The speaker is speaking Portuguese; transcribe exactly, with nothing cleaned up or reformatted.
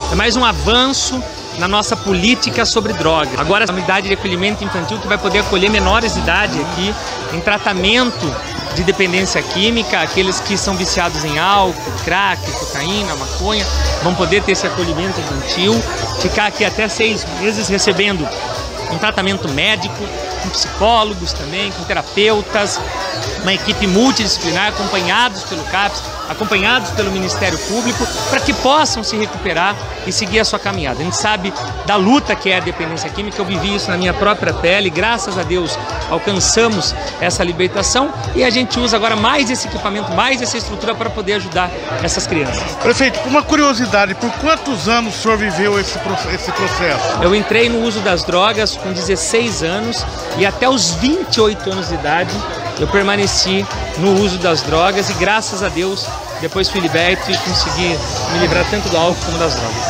É mais um avanço na nossa política sobre drogas. Agora a unidade de acolhimento infantil que vai poder acolher menores de idade aqui em tratamento de dependência química, aqueles que são viciados em álcool, crack, cocaína, maconha, vão poder ter esse acolhimento infantil, ficar aqui até seis meses recebendo um tratamento médico, com psicólogos também, com terapeutas, uma equipe multidisciplinar, acompanhados pelo CAPS, acompanhados pelo Ministério Público, para que possam se recuperar e seguir a sua caminhada. A gente sabe da luta que é a dependência química, eu vivi isso na minha própria pele, graças a Deus alcançamos essa libertação e a gente usa agora mais esse equipamento, mais essa estrutura para poder ajudar essas crianças. Prefeito, uma curiosidade, por quantos anos o senhor viveu esse, esse processo? Eu entrei no uso das drogas com dezesseis anos e até os vinte e oito anos de idade eu permaneci no uso das drogas e graças a Deus depois fui liberto e consegui me livrar tanto do álcool como das drogas.